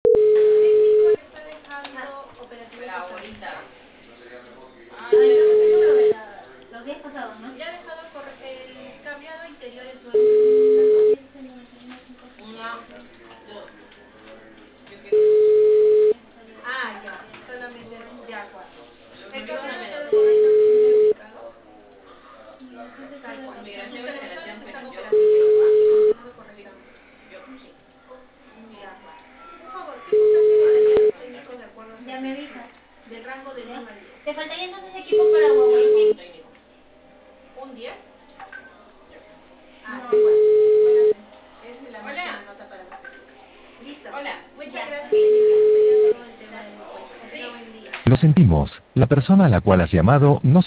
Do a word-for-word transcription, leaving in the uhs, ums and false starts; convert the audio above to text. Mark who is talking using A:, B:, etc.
A: México le está dejando operativos
B: Pero
A: hasta
B: ahorita.
A: ahorita.
B: Ah,
A: Ay,
B: ya
A: no,
B: me
A: eso
B: pensé.
A: lo de la- los días pasados, ¿no? Ya ha dejado correr el cableado interior es nueve setecientos.
B: Una, dos. Yo quiero dos.
A: Ah, ya, solamente de agua. El cableado
B: Perdóname,
A: quedó correctamente ubicado. Tal cual. Sus
B: Migración de
A: televisores
B: generación, pero
A: están
B: yo
A: operativos
B: quiero
A: y
B: más.
A: funcionando
B: Sí,
A: correctamente.
B: yo sí.
A: Ya. Por favor, ¿qué puntaje daría los técnicos de acuerdo a su
C: Ya me
A: solicitud?
C: avisas.
A: Del rango del
C: ¿Ya?
A: uno al diez.
C: Te faltaría entonces equipo para
B: Yo no soy un
C: Huawei.
B: técnico.
A: ¿Un diez?
B: Ya.
A: Ah,
C: No.
A: de acuerdo. Buenas noches. Es la
B: Hola.
A: máxima nota para usted. Listo.
B: Hola.
A: Muchas
C: Ya.
A: gracias, señor. Eso sería todo el tema de mi encuesta. Que
B: Sí.
A: tenga buen día.
D: Lo sentimos, la persona a la cual has llamado no